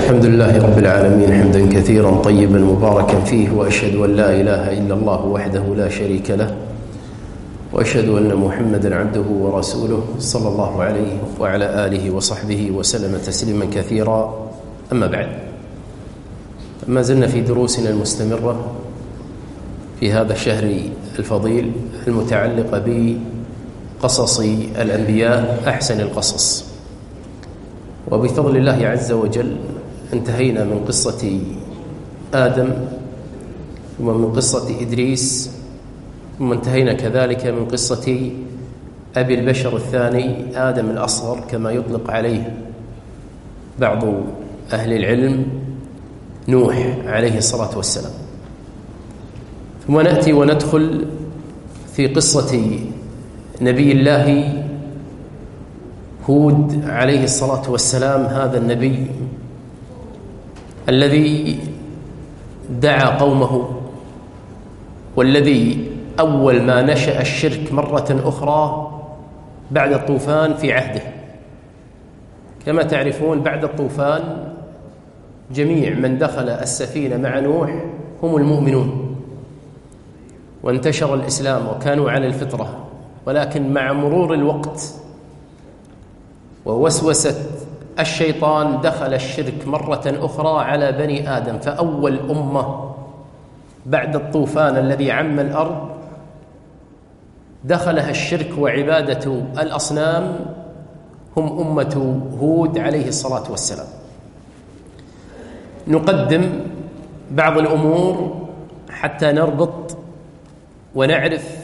الحمد لله رب العالمين حمدا كثيرا طيبا مباركا فيه، وأشهد أن لا إله إلا الله وحده لا شريك له، وأشهد أن محمدا عبده ورسوله صلى الله عليه وعلى آله وصحبه وسلم تسليما كثيرا. أما بعد، ما زلنا في دروسنا المستمرة في هذا الشهر الفضيل المتعلقة بقصص الأنبياء أحسن القصص، وبفضل الله عز وجل انتهينا من قصة آدم ومن قصة إدريس، ثم انتهينا كذلك من قصة أبي البشر الثاني آدم الأصغر كما يطلق عليه بعض أهل العلم، نوح عليه الصلاة والسلام. ثم نأتي وندخل في قصة نبي الله هود عليه الصلاة والسلام، هذا النبي الذي دعا قومه، والذي أول ما نشأ الشرك مرة أخرى بعد الطوفان في عهده. كما تعرفون بعد الطوفان جميع من دخل السفينة مع نوح هم المؤمنون، وانتشر الإسلام وكانوا على الفطرة، ولكن مع مرور الوقت ووسوسة الشيطان دخل الشرك مرة أخرى على بني آدم. فأول أمة بعد الطوفان الذي عم الأرض دخلها الشرك وعبادة الأصنام هم أمة هود عليه الصلاة والسلام. نقدم بعض الأمور حتى نربط ونعرف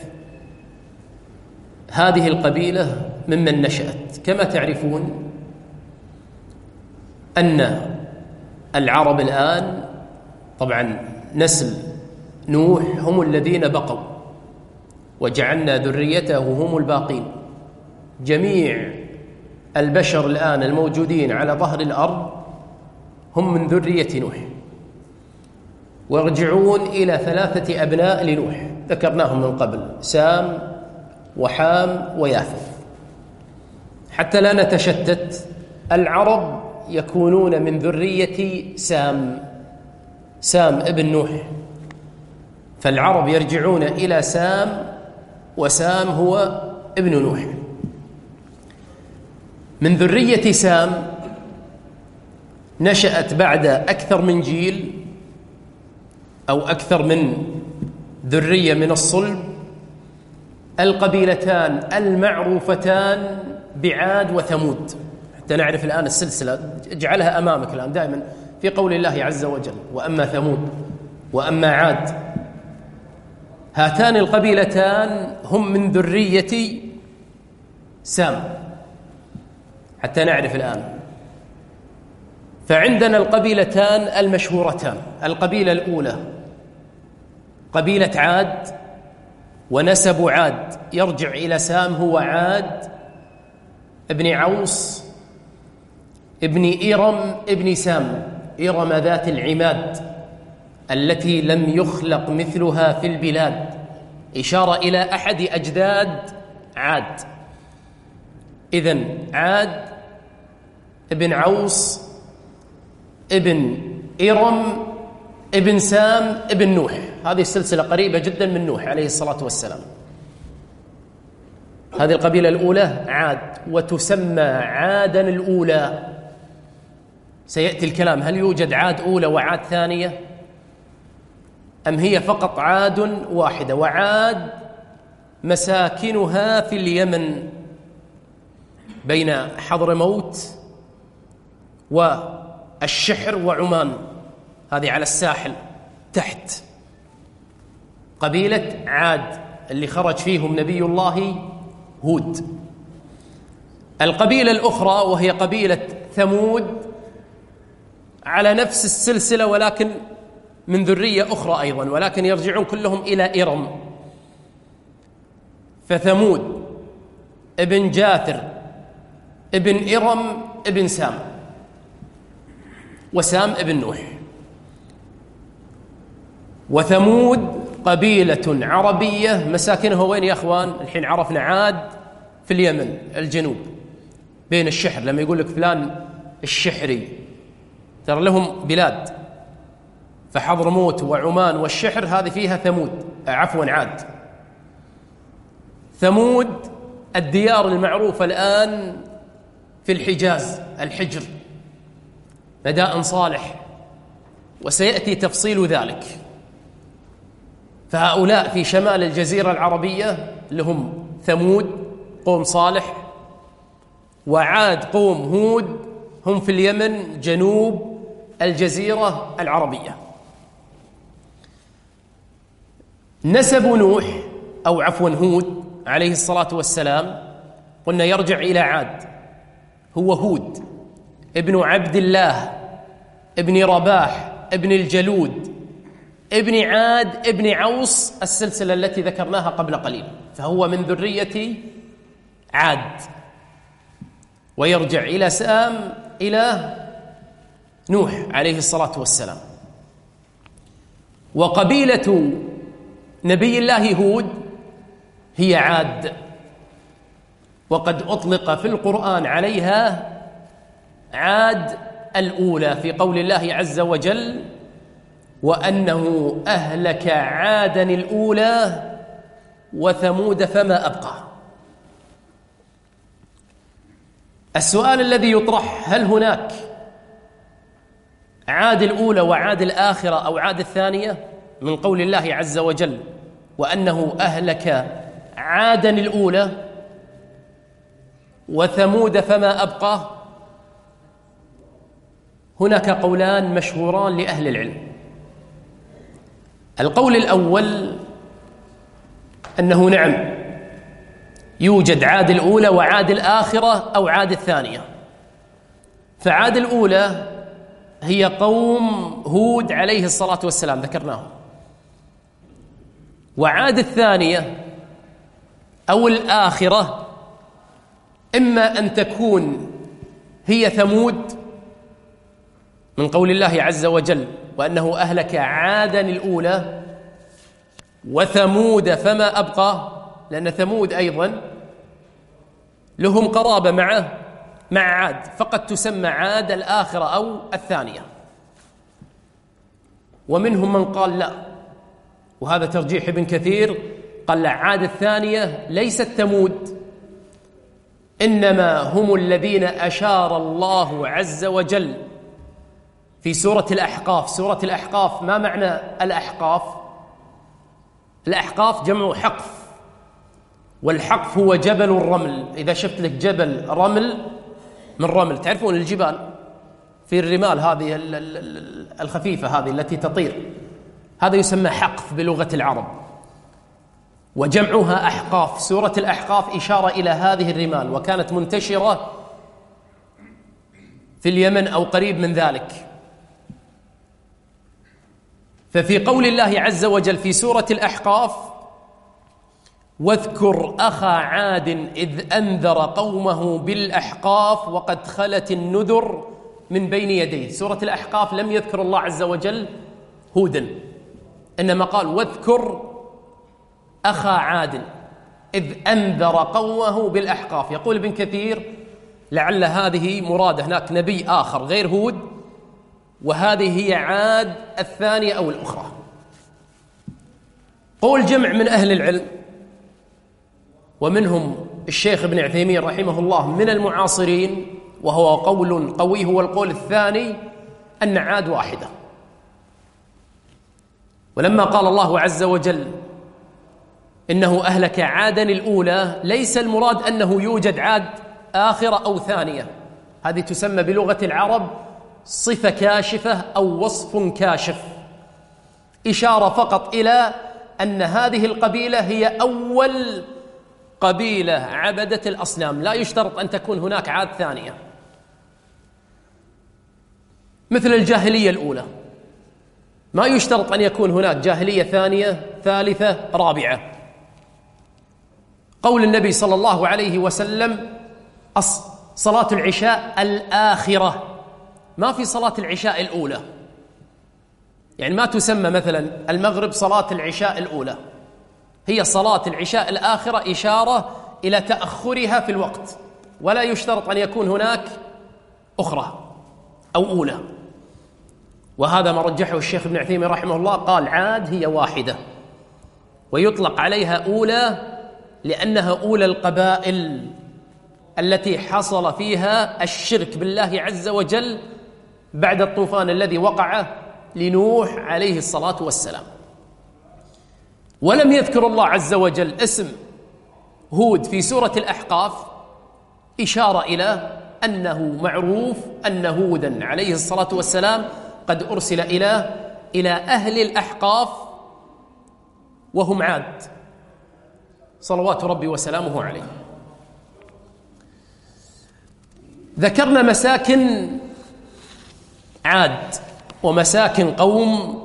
هذه القبيلة ممن نشأت. كما تعرفون أن العرب الآن طبعا نسل نوح هم الذين بقوا، وجعلنا ذريته هم الباقين. جميع البشر الآن الموجودين على ظهر الأرض هم من ذرية نوح، ويرجعون إلى 3 أبناء لنوح ذكرناهم من قبل: سام وحام ويافث. حتى لا نتشتت، العرب يكونون من ذرية سام ابن نوح، فالعرب يرجعون إلى سام، وسام هو ابن نوح. من ذرية سام نشأت بعد أكثر من جيل أو أكثر من ذرية من الصلب القبيلتان المعروفتان بعاد وثمود. حتى نعرف الآن السلسلة، اجعلها أمامك الآن دائما في قول الله عز وجل: وأما ثمود وأما عاد. هاتان القبيلتان هم من ذرية سام، حتى نعرف الآن. فعندنا القبيلتان المشهورتان: القبيلة الأولى قبيلة عاد، ونسب عاد يرجع إلى سام، هو عاد ابن عوص ابن إرم ابن سام، إرم ذات العماد التي لم يخلق مثلها في البلاد، إشارة إلى أحد أجداد عاد. إذن عاد ابن عوص ابن إرم ابن سام ابن نوح. هذه السلسلة قريبة جدا من نوح عليه الصلاة والسلام. هذه القبيلة الأولى عاد، وتسمى عادا الأولى. سيأتي الكلام: هل يوجد عاد أولى وعاد ثانية، أم هي فقط عاد واحدة؟ وعاد مساكنها في اليمن بين حضرموت والشحر وعمان، هذه على الساحل تحت. قبيلة عاد اللي خرج فيهم نبي الله هود. القبيلة الأخرى وهي قبيلة ثمود على نفس السلسلة، ولكن من ذرية أخرى أيضا، ولكن يرجعون كلهم إلى إرم. فثمود ابن جاثر ابن إرم ابن سام، وسام ابن نوح. وثمود قبيلة عربية مساكنها وين يا أخوان؟ الحين عرفنا عاد في اليمن الجنوب بين الشحر، لما يقول لك فلان الشحري ترى لهم بلاد، فحضرموت وعمان والشحر هذه فيها ثمود، عاد. ثمود الديار المعروفة الآن في الحجاز، الحجر، مدائن صالح، وسيأتي تفصيل ذلك. فهؤلاء في شمال الجزيرة العربية لهم ثمود قوم صالح، وعاد قوم هود هم في اليمن جنوب الجزيرة العربية. نسب نوح أو عفوا هود عليه الصلاة والسلام قلنا يرجع إلى عاد، هو هود ابن عبد الله ابن رباح ابن الجلود ابن عاد ابن عوص، السلسلة التي ذكرناها قبل قليل، فهو من ذرية عاد، ويرجع إلى سام إلى نوح عليه الصلاة والسلام. وقبيلة نبي الله هود هي عاد، وقد أطلق في القرآن عليها عاد الأولى في قول الله عز وجل: وأنه أهلك عادا الأولى وثمود فما أبقى. السؤال الذي يطرح: هل هناك عاد الأولى وعاد الآخرة أو عاد الثانية؟ من قول الله عز وجل: وأنه أهلك عادا الأولى وثمود فما أبقى. هناك قولان مشهوران لأهل العلم. القول الأول أنه نعم يوجد عاد الأولى وعاد الآخرة أو عاد الثانية. فعاد الأولى هي قوم هود عليه الصلاة والسلام ذكرناهم، وعاد الثانية أو الآخرة إما أن تكون هي ثمود من قول الله عز وجل: وأنه أهلك عادا الأولى وثمود فما أبقى، لأن ثمود أيضا لهم قرابة مع عاد، فقد تسمى عاد الآخرة أو الثانية. ومنهم من قال لا، وهذا ترجيح ابن كثير، قال لا، عاد الثانية ليست ثمود، إنما هم الذين أشار الله عز وجل في سورة الأحقاف. سورة الأحقاف ما معنى الأحقاف؟ الأحقاف جمع حقف، والحقف هو جبل الرمل. إذا شفت لك جبل رمل من رمل، تعرفون الجبال في الرمال هذه الخفيفة هذه التي تطير، هذا يسمى حقف بلغة العرب، وجمعها أحقاف. سورة الأحقاف إشارة إلى هذه الرمال، وكانت منتشرة في اليمن أو قريب من ذلك. ففي قول الله عز وجل في سورة الأحقاف: واذكر أخا عاد إذ أنذر قومه بالأحقاف وقد خلت النذر من بين يديه. سورة الأحقاف لم يذكر الله عز وجل هودا، إنما قال: واذكر أخا عاد إذ أنذر قومه بالأحقاف. يقول ابن كثير: لعل هذه مراد هناك نبي آخر غير هود، وهذه هي عاد الثانية أو الأخرى. قول جمع من أهل العلم، ومنهم الشيخ ابن عثيمين رحمه الله من المعاصرين، وهو قول قوي، هو القول الثاني، أن عاد واحدة. ولما قال الله عز وجل إنه أهلك عادا الأولى، ليس المراد أنه يوجد عاد آخرة أو ثانية، هذه تسمى بلغة العرب صفة كاشفة أو وصف كاشف، إشارة فقط إلى أن هذه القبيلة هي أول قبيلة عبدت الأصنام، لا يشترط أن تكون هناك عاد ثانية. مثل الجاهلية الأولى، ما يشترط أن يكون هناك جاهلية ثانية ثالثة رابعة. قول النبي صلى الله عليه وسلم: صلاة العشاء الآخرة، ما في صلاة العشاء الأولى، يعني ما تسمى مثلا المغرب صلاة العشاء الأولى، هي صلاة العشاء الآخرة، إشارة إلى تأخرها في الوقت، ولا يشترط أن يكون هناك أخرى أو أولى. وهذا ما رجحه الشيخ ابن عثيمين رحمه الله، قال عاد هي واحدة ويطلق عليها أولى لأنها أولى القبائل التي حصل فيها الشرك بالله عز وجل بعد الطوفان الذي وقع لنوح عليه الصلاة والسلام. ولم يذكر الله عز وجل اسم هود في سورة الأحقاف إشارة إلى أنه معروف أن هودا عليه الصلاة والسلام قد أرسل إلى أهل الأحقاف وهم عاد صلوات ربي وسلامه عليه. ذكرنا مساكن عاد ومساكن قوم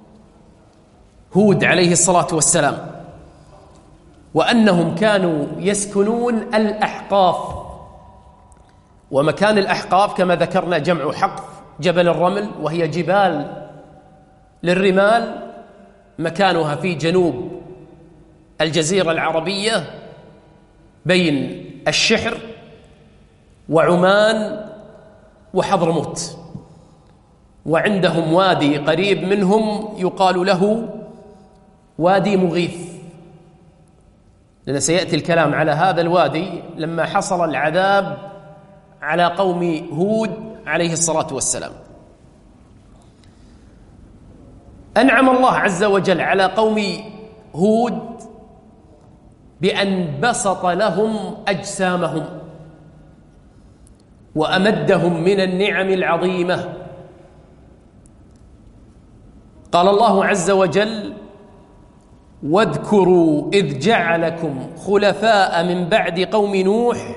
هود عليه الصلاة والسلام، وأنهم كانوا يسكنون الأحقاف. ومكان الأحقاف كما ذكرنا جمع حقف، جبل الرمل، وهي جبال للرمال، مكانها في جنوب الجزيرة العربية بين الشحر وعمان وحضرموت، وعندهم وادي قريب منهم يقال له وادي مغيث، لأن سيأتي الكلام على هذا الوادي لما حصل العذاب على قوم هود عليه الصلاة والسلام. أنعم الله عز وجل على قوم هود بأن بسط لهم أجسامهم وأمدهم من النعم العظيمة. قال الله عز وجل: واذكروا إذ جعلكم خلفاء من بعد قوم نوح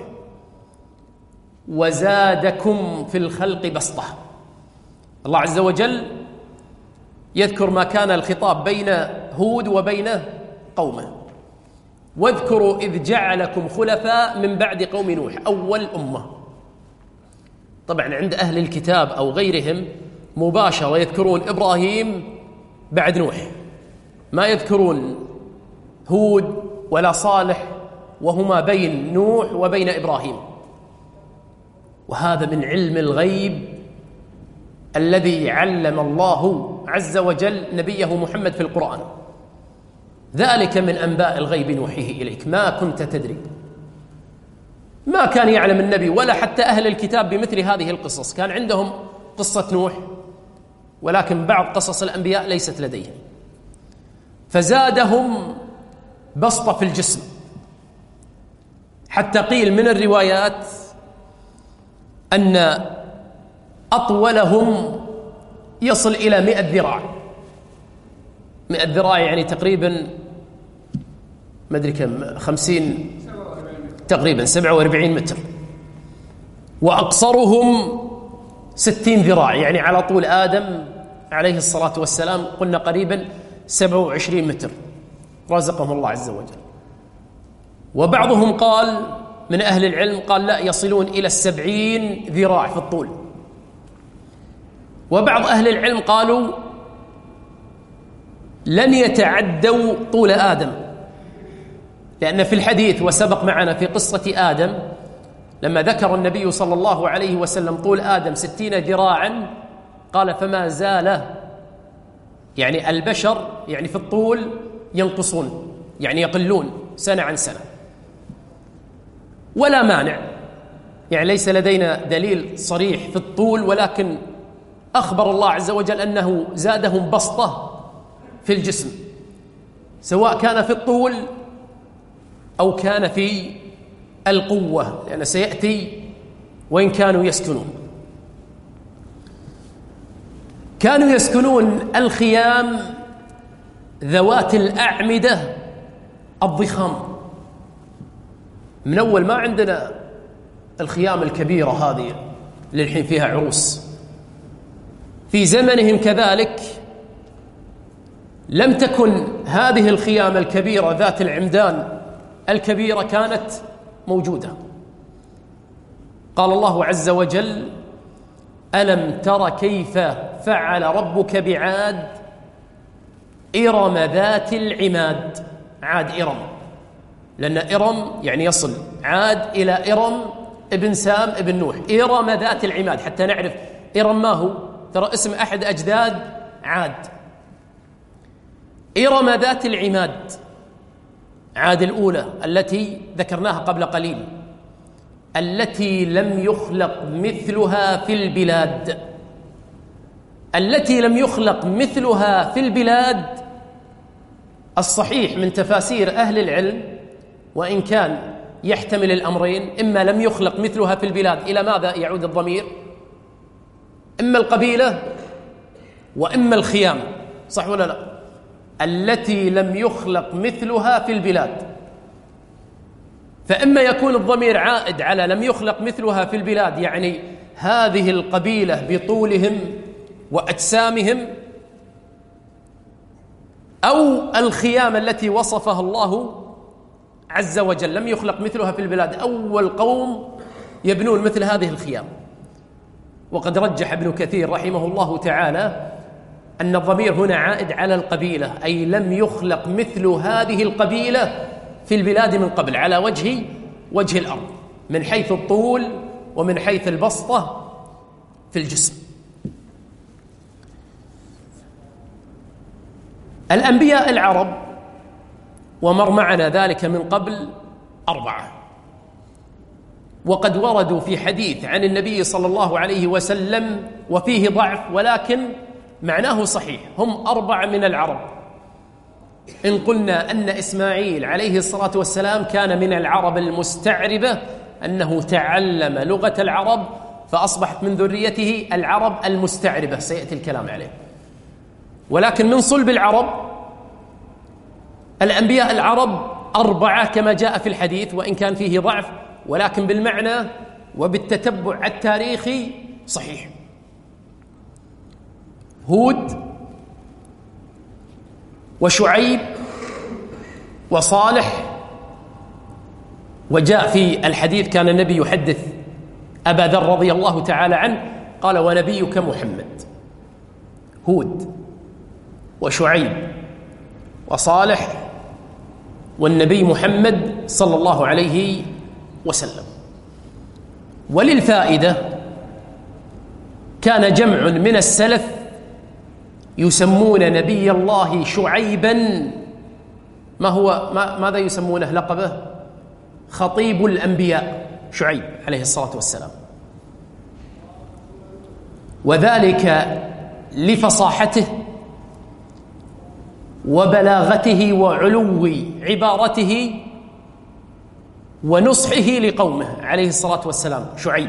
وزادكم في الخلق بسطة. الله عز وجل يذكر ما كان الخطاب بين هود وبين قومه. واذكروا إذ جعلكم خلفاء من بعد قوم نوح، أول أمة. طبعا عند أهل الكتاب أو غيرهم مباشرة يذكرون إبراهيم بعد نوح، ما يذكرون هود ولا صالح وهما بين نوح وبين إبراهيم. وهذا من علم الغيب الذي علم الله عز وجل نبيه محمد في القرآن. ذلك من أنباء الغيب نوحيه إليك ما كنت تدري. ما كان يعلم النبي ولا حتى أهل الكتاب بمثل هذه القصص. كان عندهم قصة نوح ولكن بعض قصص الأنبياء ليست لديهم، فزادهم بسطة في الجسم، حتى قيل من الروايات أن أطولهم يصل إلى 100 ذراع. 100 ذراع يعني تقريبا ما أدري كم، 50 تقريبا 47 متر. وأقصرهم 60 ذراع، يعني على طول آدم عليه الصلاة والسلام قلنا قريبا 27 متر رزقهم الله عز وجل. وبعضهم قال من أهل العلم قال لا، يصلون إلى 70 ذراع في الطول. وبعض أهل العلم قالوا لن يتعدوا طول آدم، لأن في الحديث وسبق معنا في قصة آدم لما ذكر النبي صلى الله عليه وسلم طول آدم 60 ذراعا قال فما زال، يعني البشر يعني في الطول ينقصون، يعني يقلون سنة عن سنة. ولا مانع، يعني ليس لدينا دليل صريح في الطول، ولكن أخبر الله عز وجل أنه زادهم بسطة في الجسم، سواء كان في الطول أو كان في القوة، لأن سيأتي وإن كانوا يسكنون. كانوا يسكنون الخيام ذوات الأعمدة الضخام. من أول ما عندنا الخيام الكبيرة هذه للحين فيها عروس، في زمنهم كذلك لم تكن هذه الخيام الكبيرة ذات العمدان الكبيرة كانت موجودة. قال الله عز وجل: ألم تر كيف فعل ربك بعاد إرم ذات العماد. عاد إرم، لأن إرم يعني يصل عاد إلى إرم ابن سام ابن نوح، إرم ذات العماد، حتى نعرف إرم ما هو ترى اسم أحد أجداد عاد. إرم ذات العماد، عاد الأولى التي ذكرناها قبل قليل، التي لم يخلق مثلها في البلاد. التي لم يخلق مثلها في البلاد، الصحيح من تفاسير أهل العلم، وإن كان يحتمل الأمرين، إما لم يخلق مثلها في البلاد، إلى ماذا يعود الضمير؟ إما القبيلة وإما الخيام، صح ولا لا؟ التي لم يخلق مثلها في البلاد، فإما يكون الضمير عائد على لم يخلق مثلها في البلاد، يعني هذه القبيلة بطولهم وأجسامهم، أو الخيام التي وصفها الله عز وجل لم يخلق مثلها في البلاد، أول قوم يبنون مثل هذه الخيام. وقد رجح ابن كثير رحمه الله تعالى أن الضمير هنا عائد على القبيلة، أي لم يخلق مثل هذه القبيلة في البلاد من قبل على وجه الأرض، من حيث الطول ومن حيث البسطة في الجسم. الأنبياء العرب، ومر معنا ذلك من قبل، 4، وقد وردوا في حديث عن النبي صلى الله عليه وسلم وفيه ضعف، ولكن معناه صحيح. هم 4 من العرب. إن قلنا أن إسماعيل عليه الصلاة والسلام كان من العرب المستعربة، أنه تعلم لغة العرب فأصبحت من ذريته العرب المستعربة، سيأتي الكلام عليه. ولكن من صلب العرب، الأنبياء العرب 4 كما جاء في الحديث، وإن كان فيه ضعف، ولكن بالمعنى وبالتتبع التاريخي صحيح. هود وشعيب وصالح، وجاء في الحديث كان النبي يحدث أبا ذر رضي الله تعالى عنه قال: ونبيك محمد. هود وشعيب وصالح والنبي محمد صلى الله عليه وسلم. وللفائدة، كان جمع من السلف يسمون نبي الله شعيبا، ماذا يسمونه لقبه؟ خطيب الأنبياء، شعيب عليه الصلاة والسلام، وذلك لفصاحته وبلاغته وعلو عبارته ونصحه لقومه عليه الصلاة والسلام، شعيب.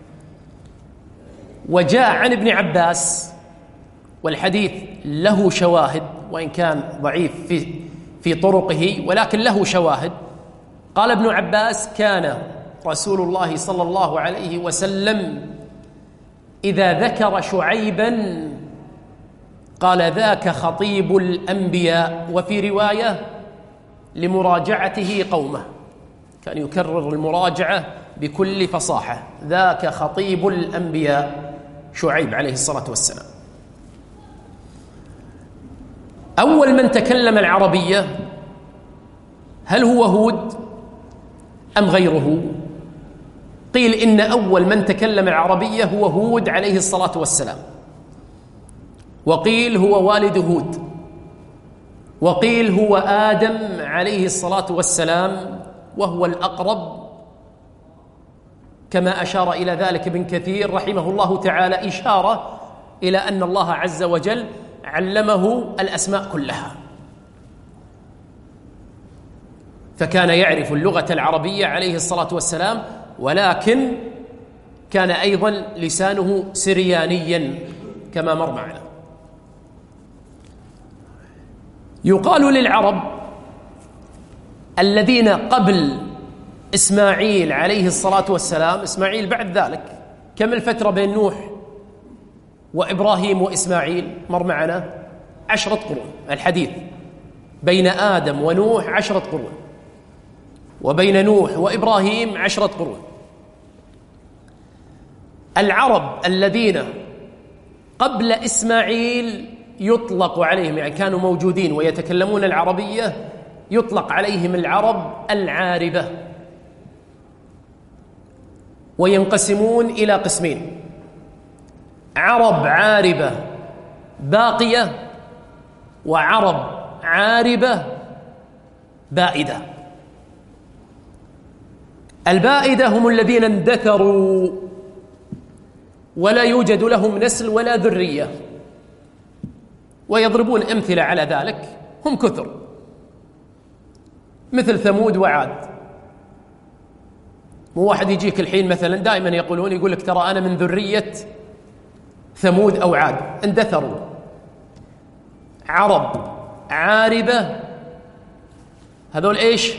وجاء عن ابن عباس، والحديث له شواهد وإن كان ضعيف في طرقه، ولكن له شواهد. قال ابن عباس: كان رسول الله صلى الله عليه وسلم إذا ذكر شعيبا قال: ذاك خطيب الأنبياء. وفي رواية: لمراجعته قومه، كان يكرر المراجعة بكل فصاحة. ذاك خطيب الأنبياء، شعيب عليه الصلاة والسلام. أول من تكلم العربية هل هو هود أم غيره؟ قيل إن أول من تكلم العربية هو هود عليه الصلاة والسلام، وقيل هو والد هود، وقيل هو آدم عليه الصلاة والسلام، وهو الأقرب، كما أشار إلى ذلك ابن كثير رحمه الله تعالى، إشارة إلى أن الله عز وجل علمه الأسماء كلها، فكان يعرف اللغة العربية عليه الصلاة والسلام، ولكن كان أيضا لسانه سريانيا كما مر معنا. يقال للعرب الذين قبل إسماعيل عليه الصلاة والسلام، إسماعيل بعد ذلك، كم الفترة بين نوح وإبراهيم وإسماعيل؟ مر معنا 10 قرون. الحديث بين آدم ونوح 10 قرون، وبين نوح وإبراهيم 10 قرون. العرب الذين قبل إسماعيل يطلق عليهم، يعني كانوا موجودين ويتكلمون العربية، يطلق عليهم العرب العاربة، وينقسمون إلى قسمين: عرب عاربة باقية وعرب عاربة بائدة. البائدة هم الذين اندثروا ولا يوجد لهم نسل ولا ذرية، ويضربون أمثلة على ذلك، هم كثر، مثل ثمود وعاد. مو واحد يجيك الحين مثلا دائما يقول لك ترى أنا من ذرية ثمود أو عاد، اندثروا. عرب عاربة هذول إيش؟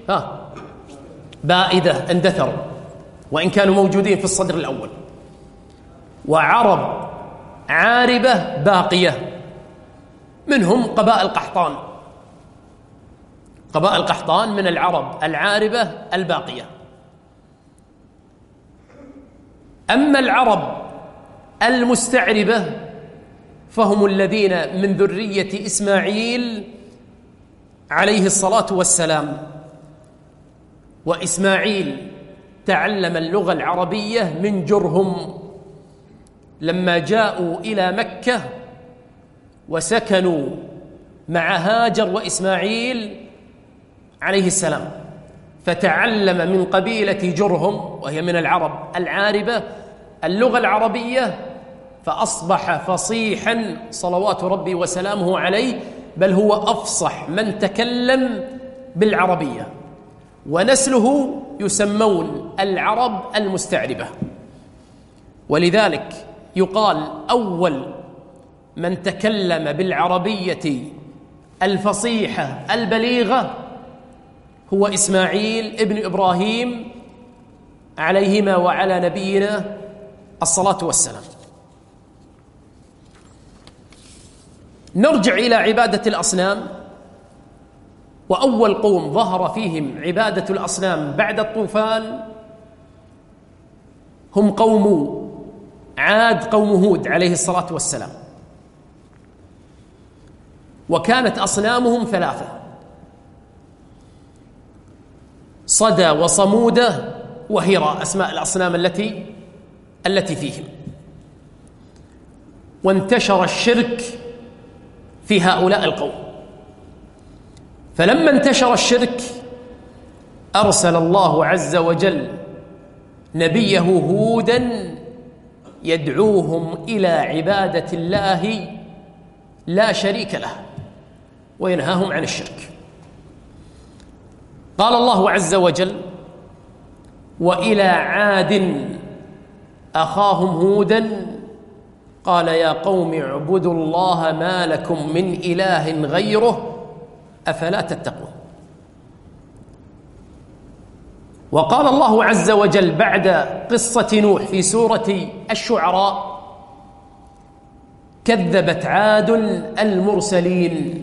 بائدة، اندثروا وإن كانوا موجودين في الصدر الأول. وعرب عاربة باقية، منهم قبائل قحطان. قبائل قحطان من العرب العاربة الباقية. أما العرب المستعربة فهم الذين من ذرية إسماعيل عليه الصلاة والسلام. وإسماعيل تعلم اللغة العربية من جرهم لما جاءوا إلى مكة وسكنوا مع هاجر وإسماعيل عليه السلام، فتعلم من قبيلة جرهم وهي من العرب العاربة اللغة العربية، فأصبح فصيحا صلوات ربي وسلامه عليه، بل هو أفصح من تكلم بالعربية. ونسله يسمون العرب المستعربة. ولذلك يقال أول من تكلم بالعربية الفصيحة البليغة هو إسماعيل ابن إبراهيم عليهما وعلى نبينا الصلاة والسلام. نرجع إلى عبادة الأصنام. وأول قوم ظهر فيهم عبادة الأصنام بعد الطوفان هم قوم عاد، قوم هود عليه الصلاة والسلام. وكانت أصنامهم 3: صدى وصمودة وهرى، أسماء الأصنام التي فيهم. وانتشر الشرك في هؤلاء القوم، فلما انتشر الشرك أرسل الله عز وجل نبيه هودا يدعوهم إلى عبادة الله لا شريك له وينهاهم عن الشرك. قال الله عز وجل: وإلى عاد أخاهم هودا قال يا قوم اعبدوا الله ما لكم من إله غيره أفلا تتقون. وقال الله عز وجل بعد قصة نوح في سورة الشعراء: كذبت عاد المرسلين.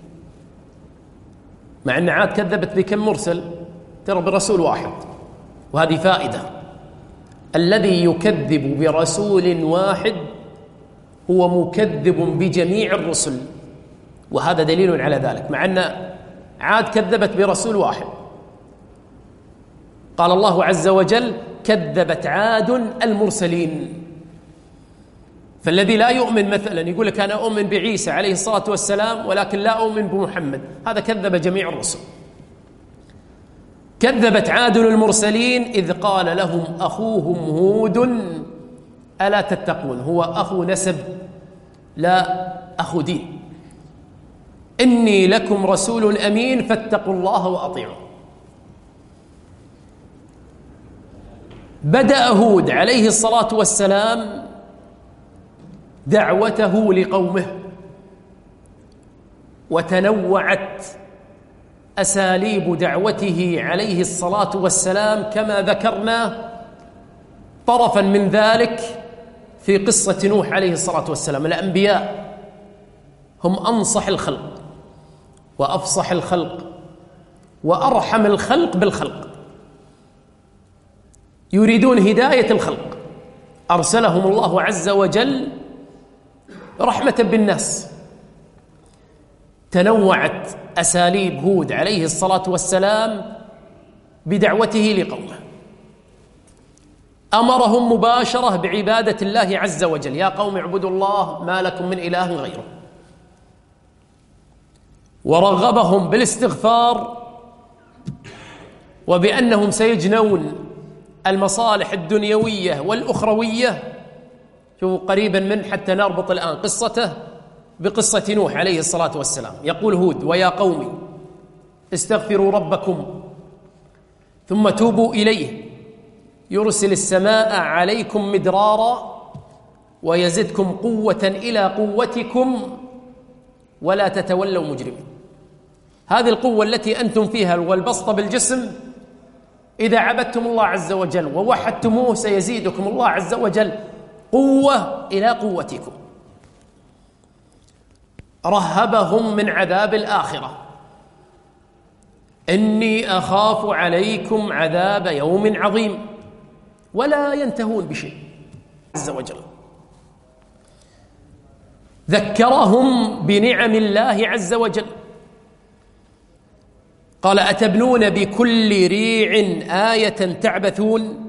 مع أن عاد كذبت بكم مرسل؟ ترى برسول واحد. وهذه فائدة: الذي يكذب برسول واحد هو مكذب بجميع الرسل، وهذا دليل على ذلك. مع أن عاد كذبت برسول واحد، قال الله عز وجل: كذبت عاد المرسلين. فالذي لا يؤمن مثلا يقول لك أنا أؤمن بعيسى عليه الصلاة والسلام ولكن لا أؤمن بمحمد، هذا كذب جميع الرسل. كذبت عاد المرسلين إذ قال لهم أخوهم هود ألا تتقون. هو أخو نسب لا أخو دين. إني لكم رسول أمين فاتقوا الله وأطيعون. بدأ هود عليه الصلاة والسلام دعوته لقومه، وتنوعت أساليب دعوته عليه الصلاة والسلام كما ذكرنا طرفا من ذلك في قصة نوح عليه الصلاة والسلام. الأنبياء هم أنصح الخلق وأفصح الخلق وأرحم الخلق بالخلق، يريدون هداية الخلق، أرسلهم الله عز وجل رحمة بالناس. تنوعت أساليب هود عليه الصلاة والسلام بدعوته لقومه. أمرهم مباشرة بعبادة الله عز وجل: يا قوم اعبدوا الله ما لكم من إله غيره. ورغبهم بالاستغفار وبأنهم سيجنون المصالح الدنيوية والأخروية. شوفوا قريبا من حتى نربط الآن قصته بقصة نوح عليه الصلاة والسلام. يقول هود: ويا قوم استغفروا ربكم ثم توبوا إليه يرسل السماء عليكم مدرارا ويزدكم قوة إلى قوتكم ولا تتولوا مجرمين. هذه القوة التي أنتم فيها والبسط بالجسم، إذا عبدتم الله عز وجل ووحدتموه سيزيدكم الله عز وجل قوة إلى قوتكم. رهبهم من عذاب الآخرة: إني أخاف عليكم عذاب يوم عظيم. ولا ينتهون بشيء عز وجل. ذكرهم بنعم الله عز وجل. قال: أتبنون بكل ريع آية تعبثون.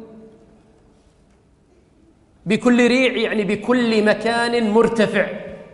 بكل ريع يعني بكل مكان مرتفع.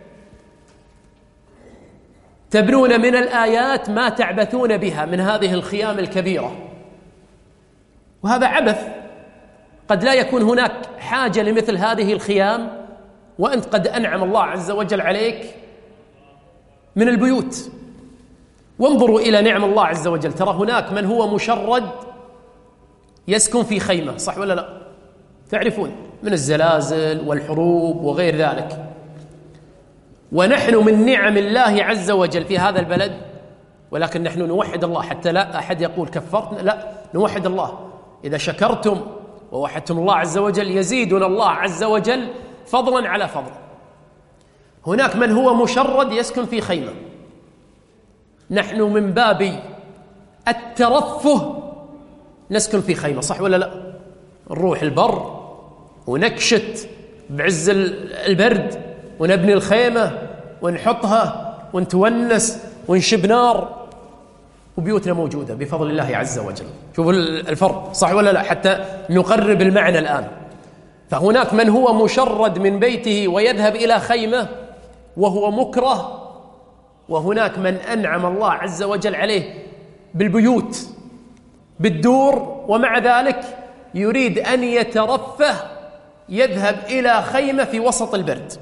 تبنون من الآيات ما تعبثون بها من هذه الخيام الكبيرة، وهذا عبث. قد لا يكون هناك حاجة لمثل هذه الخيام وأنت قد أنعم الله عز وجل عليك من البيوت. وانظروا إلى نعم الله عز وجل. ترى هناك من هو مشرد يسكن في خيمة، صح ولا لا؟ تعرفون من الزلازل والحروب وغير ذلك. ونحن من نعم الله عز وجل في هذا البلد، ولكن نحن نوحد الله حتى لا أحد يقول كفرتنا، لا، نوحد الله. إذا شكرتم ووحدتم الله عز وجل يزيدنا الله عز وجل فضلا على فضل. هناك من هو مشرد يسكن في خيمة. نحن من باب الترفه نسكن في خيمة، صح ولا لا؟ نروح البر ونكشت بعز البرد ونبني الخيمة ونحطها ونتونس ونشب نار، وبيوتنا موجودة بفضل الله عز وجل. شوفوا الفرق، صح ولا لا؟ حتى نقرب المعنى الآن. فهناك من هو مشرد من بيته ويذهب إلى خيمة وهو مكره، وهناك من أنعم الله عز وجل عليه بالبيوت بالدور، ومع ذلك يريد أن يترفه يذهب إلى خيمة في وسط البرد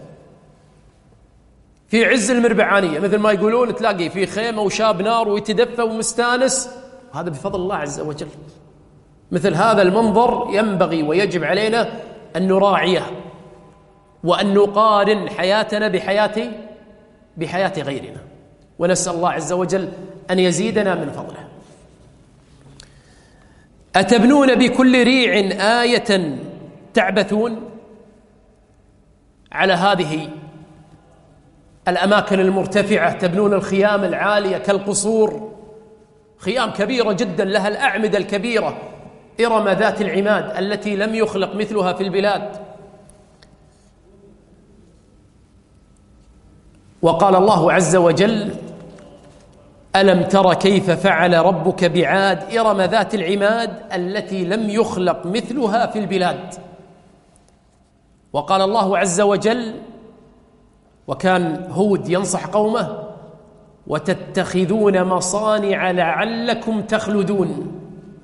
في عز المربعانية، مثل ما يقولون، تلاقي في خيمة وشاب نار ويتدفى ومستانس. هذا بفضل الله عز وجل. مثل هذا المنظر ينبغي ويجب علينا أن نراعيه وأن نقارن حياتنا بحياة غيرنا، ونسأل الله عز وجل أن يزيدنا من فضله. أتبنون بكل ريع آية تعبثون. على هذه الأماكن المرتفعة تبنون الخيام العالية كالقصور، خيام كبيرة جدا لها الأعمدة الكبيرة، إرم ذات العماد التي لم يخلق مثلها في البلاد. وقال الله عز وجل: ألم تر كيف فعل ربك بعاد إرم ذات العماد التي لم يخلق مثلها في البلاد. وقال الله عز وجل، وكان هود ينصح قومه: وتتخذون مصانع لعلكم تخلدون.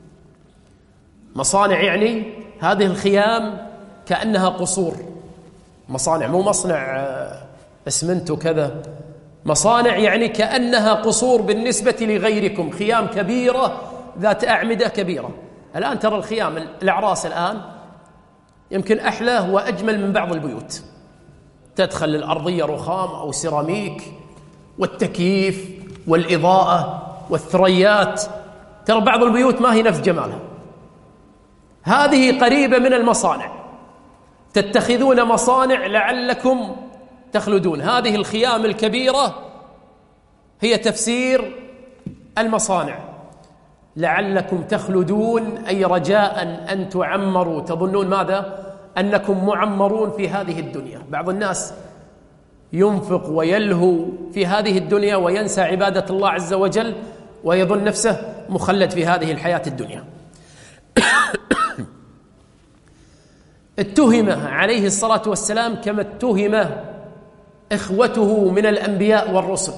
مصانع يعني هذه الخيام كأنها قصور، مصانع مو مصنع اسمنت وكذا، مصانع يعني كأنها قصور بالنسبة لغيركم، خيام كبيرة ذات أعمدة كبيرة. الآن ترى الخيام الأعراس الآن يمكن أحلى وأجمل من بعض البيوت، تدخل الأرضية رخام أو سيراميك والتكييف والإضاءة والثريات. ترى بعض البيوت ما هي نفس جمالها. هذه قريبة من المصانع. تتخذون مصانع لعلكم تخلدون. هذه الخيام الكبيرة هي تفسير المصانع. لعلكم تخلدون أي رجاء أن تعمروا. تظنون ماذا؟ أنكم معمرون في هذه الدنيا. بعض الناس ينفق ويلهو في هذه الدنيا وينسى عبادة الله عز وجل ويظن نفسه مخلد في هذه الحياة الدنيا. اتهم عليه الصلاة والسلام كما اتهم إخوته من الأنبياء والرسل،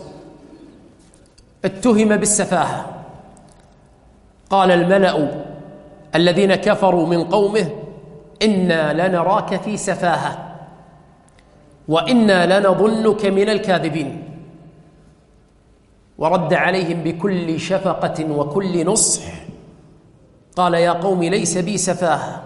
اتهم بالسفاهة. قال الملأ الذين كفروا من قومه: إنا لنراك في سفاهة وإنا لنظنك من الكاذبين. ورد عليهم بكل شفقة وكل نصح، قال: يا قوم ليس بي سفاهة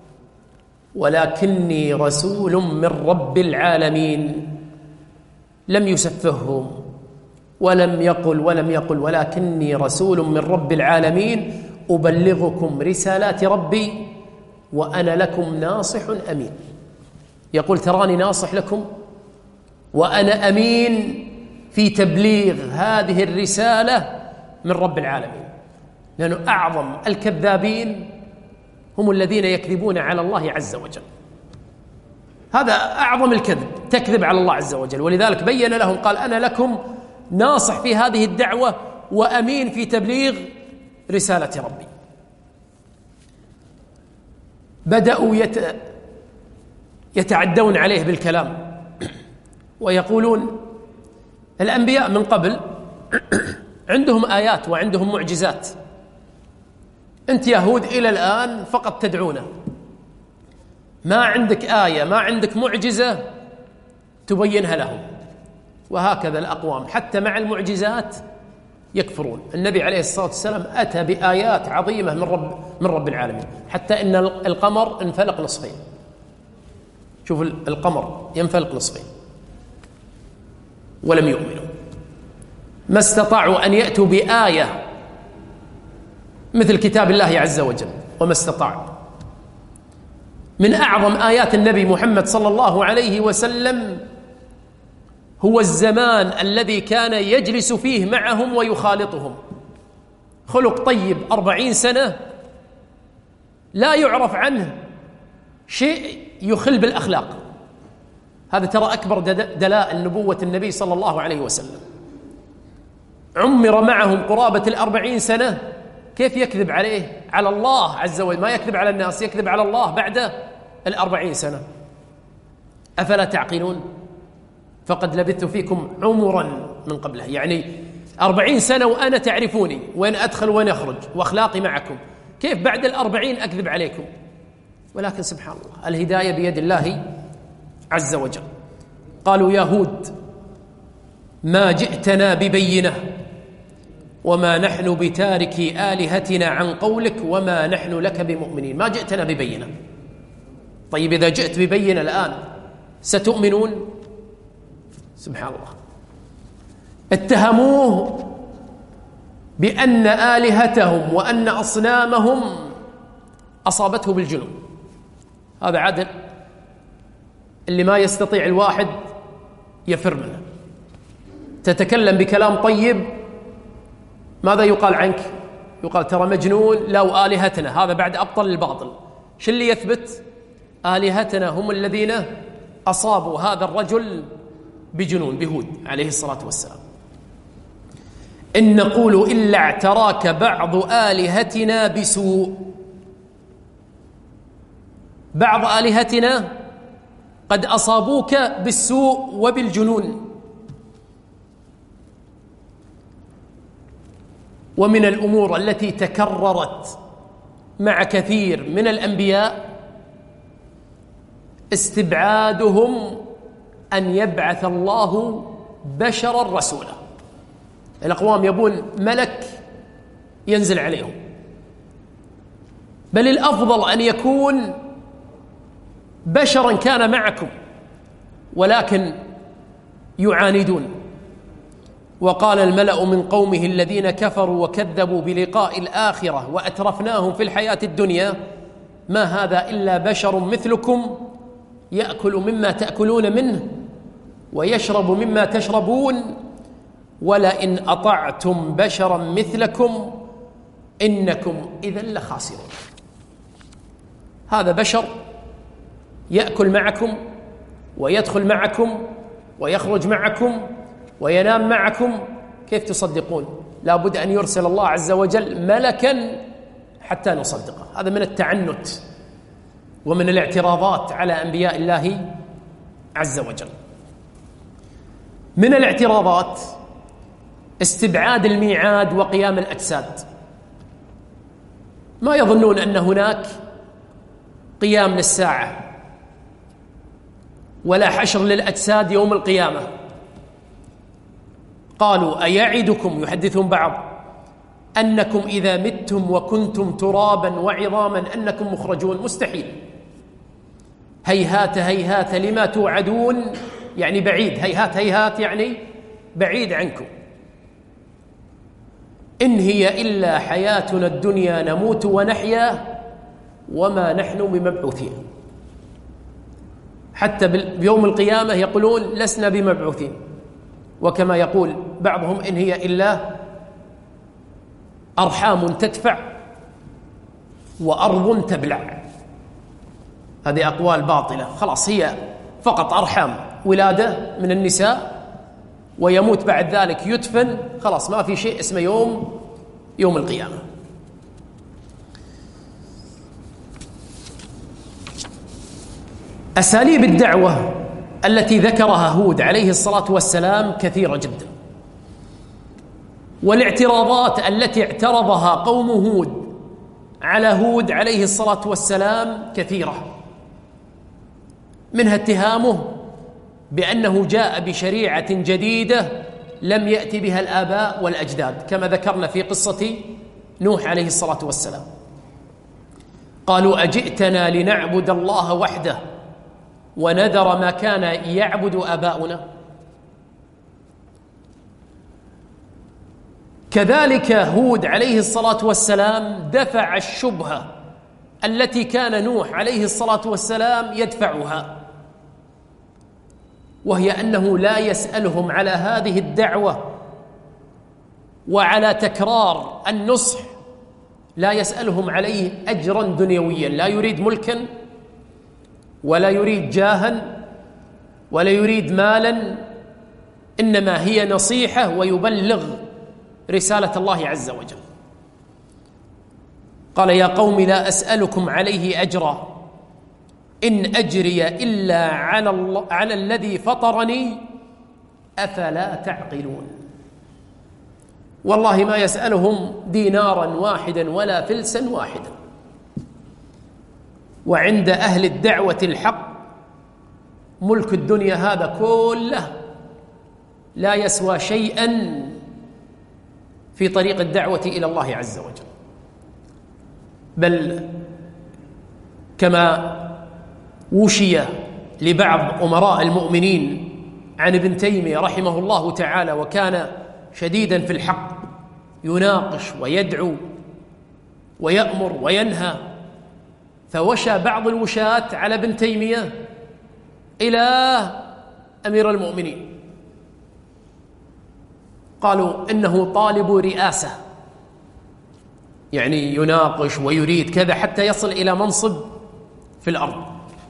ولكني رسول من رب العالمين. لم يسفههم ولم يقل ولكني رسول من رب العالمين أبلغكم رسالات ربي وأنا لكم ناصح أمين. يقول: تراني ناصح لكم وأنا أمين في تبليغ هذه الرسالة من رب العالمين. لأنه أعظم الكذابين هم الذين يكذبون على الله عز وجل. هذا أعظم الكذب، تكذب على الله عز وجل. ولذلك بين لهم، قال: أنا لكم ناصح في هذه الدعوة وأمين في تبليغ رسالة ربي. بدأوا يتعدون عليه بالكلام ويقولون: الأنبياء من قبل عندهم آيات وعندهم معجزات، أنت يهود إلى الآن فقط تدعونا، ما عندك آية، ما عندك معجزة تبينها لهم. وهكذا الأقوام حتى مع المعجزات يكفرون. النبي عليه الصلاة والسلام أتى بآيات عظيمة من رب العالمين، حتى إن القمر انفلق نصفين. شوف القمر ينفلق نصفين ولم يؤمنوا. ما استطاعوا أن يأتوا بآية مثل كتاب الله عز وجل، وما استطاعوا. من أعظم آيات النبي محمد صلى الله عليه وسلم هو الزمان الذي كان يجلس فيه معهم ويخالطهم. خلق طيب 40 سنة لا يعرف عنه شيء يخل بالأخلاق. هذا ترى أكبر دلائل نبوة النبي صلى الله عليه وسلم. عمر معهم قرابة 40 سنة، كيف يكذب عليه على الله عز وجل؟ ما يكذب على الناس، يكذب على الله بعد 40 سنة. أفلا تعقلون؟ فقد لبثت فيكم عمرا من قبله، يعني 40 سنة وأنا تعرفوني وين أدخل وين أخرج وأخلاقي معكم، كيف بعد 40 أكذب عليكم؟ ولكن سبحان الله، الهداية بيد الله عز وجل. قالوا: يا هود ما جئتنا ببينة وما نحن بتاركي آلهتنا عن قولك وما نحن لك بمؤمنين. ما جئتنا ببينة. طيب إذا جئت ببينة الآن ستؤمنون؟ سبحان الله. اتهموه بأن آلهتهم وأن أصنامهم أصابته بالجنون. هذا عدل اللي ما يستطيع الواحد يفر منه. تتكلم بكلام طيب، ماذا يقال عنك؟ يقال ترى مجنون، لو آلهتنا. هذا بعد أبطل الباطل. شو اللي يثبت؟ آلهتنا هم الذين أصابوا هذا الرجل بجنون، بهود عليه الصلاة والسلام. إن نقول إلا اعتراك بعض آلهتنا بسوء. بعض آلهتنا قد أصابوك بالسوء وبالجنون. ومن الأمور التي تكررت مع كثير من الأنبياء استبعادهم أن يبعث الله بشرا رسولا. الأقوام يبون ملك ينزل عليهم، بل الأفضل أن يكون بشرا كان معكم ولكن يعاندون. وقال الملأ من قومه الذين كفروا وكذبوا بلقاء الآخرة وأترفناهم في الحياة الدنيا ما هذا إلا بشر مثلكم يأكل مما تأكلون منه ويشرب مما تشربون ولئن أطعتم بشرا مثلكم إنكم إذا لخاسرون. هذا بشر يأكل معكم ويدخل معكم ويخرج معكم وينام معكم، كيف تصدقون؟ لا بد أن يرسل الله عز وجل ملكا حتى نصدقه. هذا من التعنت ومن الاعتراضات على أنبياء الله عز وجل. من الاعتراضات استبعاد الميعاد وقيام الأجساد. ما يظنون أن هناك قيام للساعة ولا حشر للأجساد يوم القيامة. قالوا أيعدكم، يحدثون بعض، أنكم إذا متم وكنتم ترابا وعظاما أنكم مخرجون؟ مستحيل. هيهات هيهات لما توعدون، يعني بعيد. هيهات هيهات يعني بعيد عنكم. إن هي إلا حياتنا الدنيا نموت ونحيا وما نحن بمبعوثين. حتى بيوم القيامة يقولون لسنا بمبعوثين. وكما يقول بعضهم إن هي إلا أرحام تدفع وأرض تبلع. هذه أقوال باطلة. خلاص هي فقط أرحام، ولادة من النساء، ويموت بعد ذلك يدفن. خلاص ما في شيء اسمه يوم القيامة. أساليب الدعوة التي ذكرها هود عليه الصلاة والسلام كثيرة جدا، والاعتراضات التي اعترضها قوم هود على هود عليه الصلاة والسلام كثيرة. منها اتهامه بأنه جاء بشريعة جديدة لم يأتي بها الآباء والأجداد، كما ذكرنا في قصة نوح عليه الصلاة والسلام. قالوا أجئتنا لنعبد الله وحده ونذر ما كان يعبد آباؤنا. كذلك هود عليه الصلاة والسلام دفع الشبهة التي كان نوح عليه الصلاة والسلام يدفعها، وهي أنه لا يسألهم على هذه الدعوة وعلى تكرار النصح، لا يسألهم عليه أجرا دنيويا. لا يريد ملكا ولا يريد جاها ولا يريد مالا، إنما هي نصيحة ويبلغ رسالة الله عز وجل. قال يا قوم لا أسألكم عليه أجرا إن أجري إلا على الذي فطرني أفلا تعقلون. والله ما يسألهم دينارا واحدا ولا فلسا واحدا. وعند أهل الدعوة الحق ملك الدنيا هذا كله لا يسوى شيئا في طريق الدعوة إلى الله عز وجل. بل كما وشي لبعض أمراء المؤمنين عن ابن تيمية رحمه الله تعالى، وكان شديدا في الحق، يناقش ويدعو ويأمر وينهى، فوشى بعض الوشاة على ابن تيمية إلى أمير المؤمنين، قالوا إنه طالب رئاسة، يعني يناقش ويريد كذا حتى يصل إلى منصب في الأرض.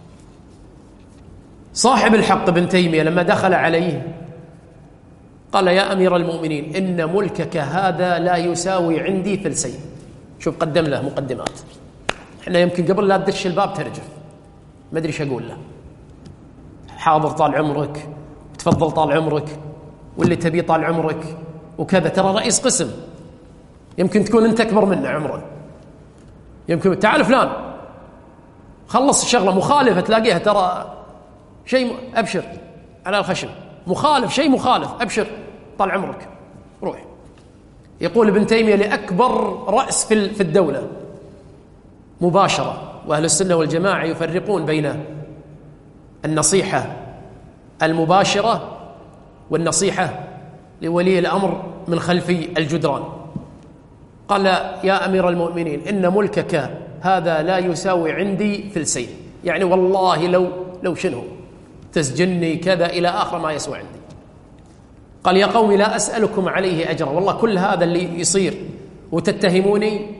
صاحب الحق ابن تيمية لما دخل عليه قال يا أمير المؤمنين إن ملكك هذا لا يساوي عندي فلسين. شوف قدم له مقدمات، احنا يمكن قبل لا تدش الباب ترجف، ما أدري ايش أقول له. حاضر طال عمرك، تفضل طال عمرك، واللي تبي طال عمرك وكذا. ترى رئيس قسم، يمكن تكون أنت أكبر منه عمرا، يمكن تعال فلان خلص الشغلة. مخالفة تلاقيها ترى شيء أبشر على الخشم، مخالف شيء مخالف، أبشر طال عمرك روح. يقول ابن تيمية لأكبر رأس في الدولة مباشرة. وأهل السنة والجماعة يفرقون بين النصيحة المباشرة والنصيحة لولي الأمر من خلف الجدران. قال يا أمير المؤمنين إن ملكك هذا لا يساوي عندي فلسين، يعني والله لو شنو تسجني كذا إلى آخر ما يسوى عندي. قال يا قوم لا أسألكم عليه أجرا، والله كل هذا اللي يصير وتتهموني.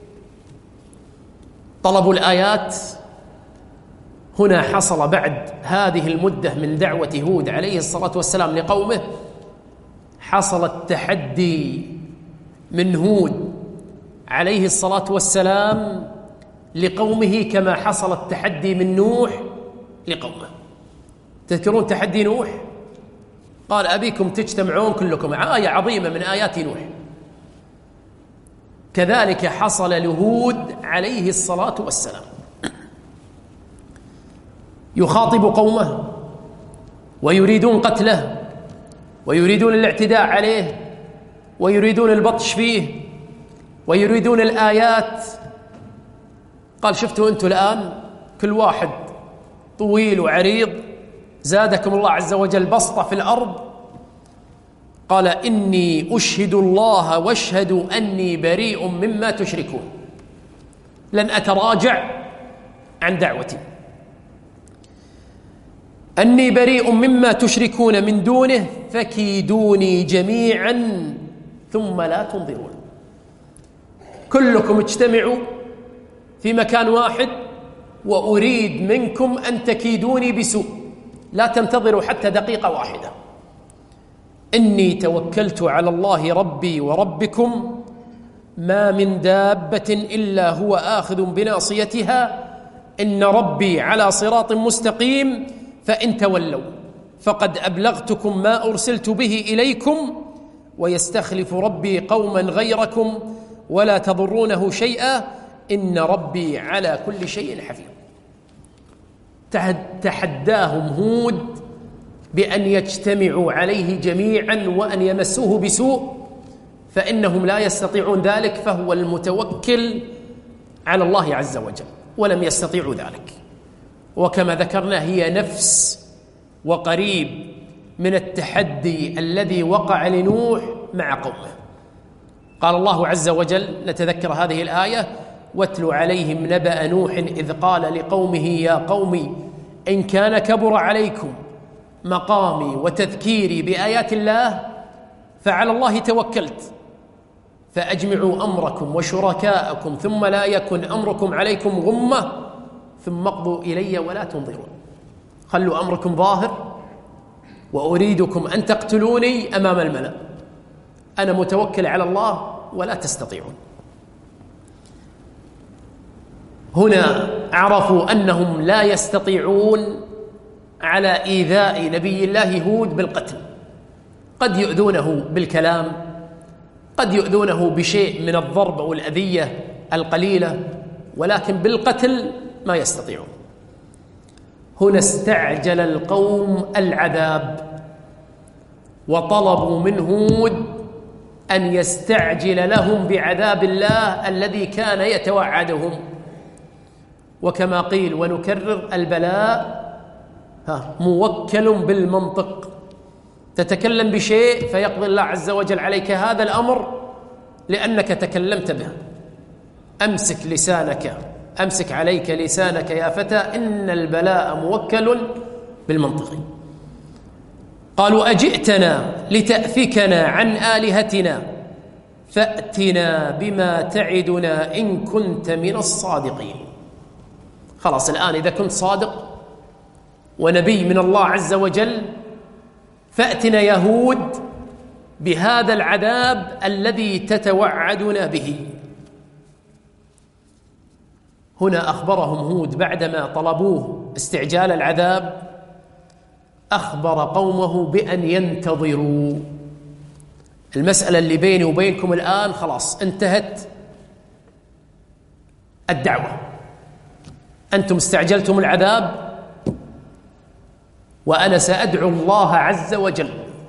طلبوا الآيات. هنا حصل بعد هذه المدة من دعوة هود عليه الصلاة والسلام لقومه، حصل التحدي من هود عليه الصلاة والسلام لقومه كما حصل التحدي من نوح لقومه. تذكرون تحدي نوح؟ قال أبيكم تجتمعون كلكم، آية عظيمة من آيات نوح. كذلك حصل لهود عليه الصلاة والسلام، يخاطب قومه ويريدون قتله ويريدون الاعتداء عليه ويريدون البطش فيه ويريدون الآيات. قال شفتوا أنتم الآن كل واحد طويل وعريض، زادكم الله عز وجل بسطة في الأرض. قال إني أشهد الله واشهدوا أني بريء مما تشركون، لن أتراجع عن دعوتي، أني بريء مما تشركون من دونه فكيدوني جميعا ثم لا تنظرون. كلكم اجتمعوا في مكان واحد وأريد منكم أن تكيدوني بسوء، لا تنتظروا حتى دقيقة واحدة. إني توكلت على الله ربي وربكم ما من دابة إلا هو آخذ بناصيتها إن ربي على صراط مستقيم فإن تولوا فقد أبلغتكم ما أرسلت به إليكم ويستخلف ربي قوما غيركم ولا تضرونه شيئا إن ربي على كل شيء حفيظ. تحداهم هود بأن يجتمعوا عليه جميعا وأن يمسوه بسوء، فإنهم لا يستطيعون ذلك، فهو المتوكل على الله عز وجل، ولم يستطيعوا ذلك. وكما ذكرنا هي نفس وقريب من التحدي الذي وقع لنوح مع قومه. قال الله عز وجل، نتذكر هذه الآية: واتل عليهم نبأ نوح إذ قال لقومه يا قوم إن كان كبر عليكم مقامي وتذكيري بآيات الله فعلى الله توكلت فأجمعوا أمركم وشركاءكم ثم لا يكن أمركم عليكم غمة ثم اقضوا إلي ولا تنظرون. خلوا أمركم ظاهر وأريدكم أن تقتلوني أمام الملأ، أنا متوكل على الله ولا تستطيعون. هنا عرفوا أنهم لا يستطيعون على إيذاء نبي الله هود بالقتل. قد يؤذونه بالكلام، قد يؤذونه بشيء من الضرب أو الأذية القليلة، ولكن بالقتل ما يستطيعون. هنا استعجل القوم العذاب وطلبوا من هود أن يستعجل لهم بعذاب الله الذي كان يتوعدهم. وكما قيل ونكرر: البلاء موكل بالمنطق. تتكلم بشيء فيقضي الله عز وجل عليك هذا الأمر لأنك تكلمت به. أمسك لسانك، أمسك عليك لسانك يا فتى، إن البلاء موكل بالمنطق. قالوا أجئتنا لتأفكنا عن آلهتنا فأتنا بما تعدنا إن كنت من الصادقين. خلاص الآن إذا كنت صادق ونبي من الله عز وجل فأتنا يا هود بهذا العذاب الذي تتوعدنا به. هنا أخبرهم هود بعدما طلبوه استعجال العذاب، أخبر قومه بأن ينتظروا. المسألة اللي بيني وبينكم الآن خلاص انتهت الدعوة، أنتم استعجلتم العذاب وأنا سأدعو الله عز وجل،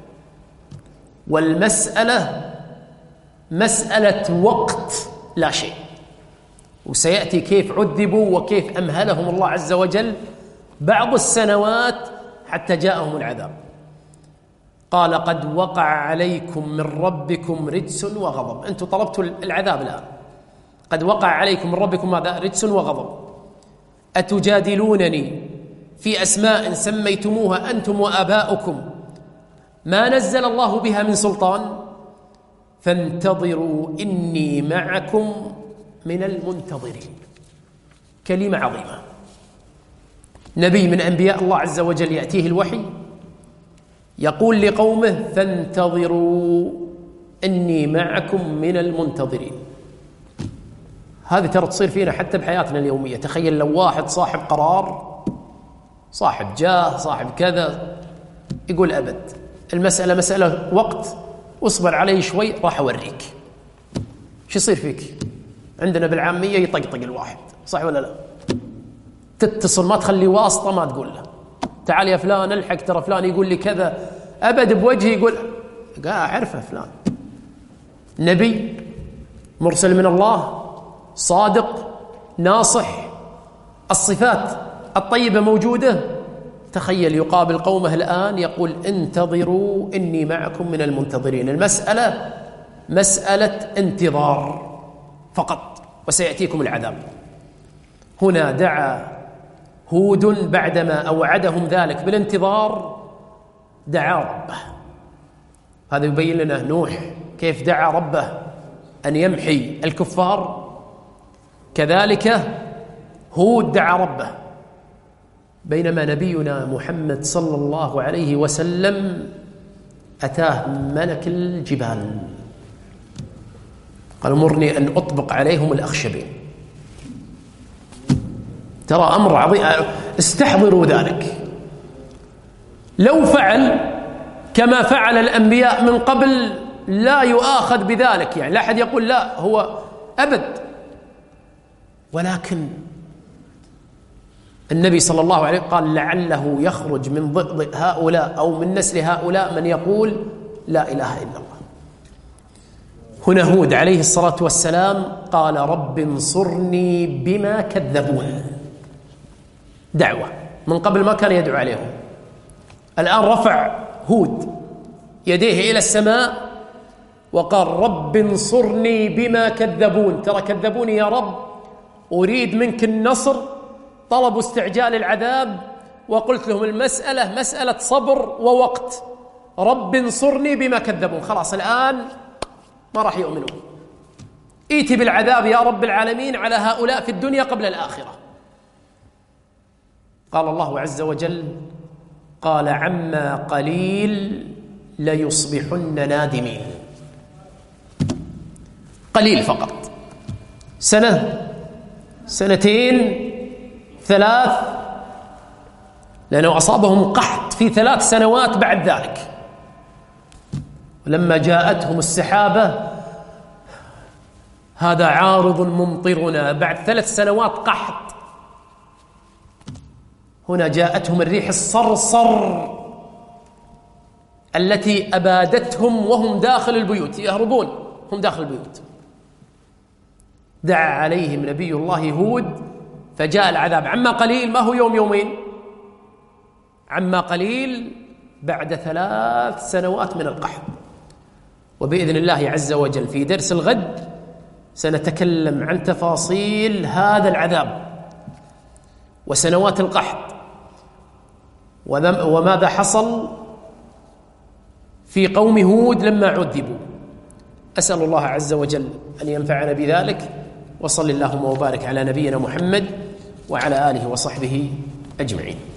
والمسألة مسألة وقت لا شيء. وسيأتي كيف عذبوا وكيف أمهلهم الله عز وجل بعض السنوات حتى جاءهم العذاب. قال قد وقع عليكم من ربكم رجس وغضب. أنتم طلبتوا العذاب الآن، قد وقع عليكم من ربكم ماذا؟ رجس وغضب. أتجادلونني في أسماء سميتموها أنتم وآباؤكم ما نزل الله بها من سلطان فانتظروا إني معكم من المنتظرين. كلمة عظيمة. نبي من أنبياء الله عز وجل يأتيه الوحي يقول لقومه فانتظروا إني معكم من المنتظرين. هذه ترى تصير فينا حتى بحياتنا اليومية. تخيل لو واحد صاحب قرار، صاحب جاه، صاحب كذا، يقول أبد المسألة مسألة وقت، واصبر علي شوي راح أوريك. شو يصير فيك؟ عندنا بالعامية يطقطق الواحد، صح ولا لا؟ تتصل ما تخلي واسطة، ما تقول له تعال يا فلان الحق ترى فلان يقول لي كذا، أبد بوجهي يقول أعرفه فلان، نبي مرسل من الله، صادق ناصح، الصفات الطيبة موجودة. تخيل يقابل قومه الآن يقول انتظروا إني معكم من المنتظرين. المسألة مسألة انتظار فقط وسيأتيكم العذاب. هنا دعا هود بعدما أوعدهم ذلك بالانتظار، دعا ربه. هذا يبين لنا نوح كيف دعا ربه أن يمحي الكفار، كذلك هود دعا ربه. بينما نبينا محمد صلى الله عليه وسلم أتاه ملك الجبال قال مرني أن أطبق عليهم الأخشبين. ترى أمر عظيم، استحضروا ذلك. لو فعل كما فعل الأنبياء من قبل لا يؤاخذ بذلك، يعني لا أحد يقول لا هو أبد، ولكن النبي صلى الله عليه وسلم قال لعله يخرج من ضئضئ هؤلاء أو من نسل هؤلاء من يقول لا إله إلا الله. هنا هود عليه الصلاة والسلام قال رب انصرني بما كذبون، دعوة. من قبل ما كان يدعو عليهم، الآن رفع هود يديه إلى السماء وقال رب انصرني بما كذبون. ترى كذبوني يا رب، أريد منك النصر، طلبوا استعجال العذاب، وقلت لهم المسألة مسألة صبر ووقت. رب انصرني بما كذبون، خلاص الآن ما راح يؤمنون، ائتي بالعذاب يا رب العالمين على هؤلاء في الدنيا قبل الآخرة. قال الله عز وجل قال عما قليل ليصبحن نادمين. قليل فقط، سنة، سنتين، 3، لأنه أصابهم قحط في 3 سنوات بعد ذلك. ولما جاءتهم السحابة هذا عارض ممطرنا، بعد 3 سنوات قحط. هنا جاءتهم الريح الصرصر التي أبادتهم وهم داخل البيوت، يهربون هم داخل البيوت. دعا عليهم نبي الله هود فجاء العذاب. عما قليل، ما هو يوم يومين، عما قليل بعد 3 سنوات من القحط. وبإذن الله عز وجل في درس الغد سنتكلم عن تفاصيل هذا العذاب وسنوات القحط وماذا حصل في قوم هود لما عذبوا. أسأل الله عز وجل أن ينفعنا بذلك، وصل اللهم وبارك على نبينا محمد وعلى آله وصحبه أجمعين.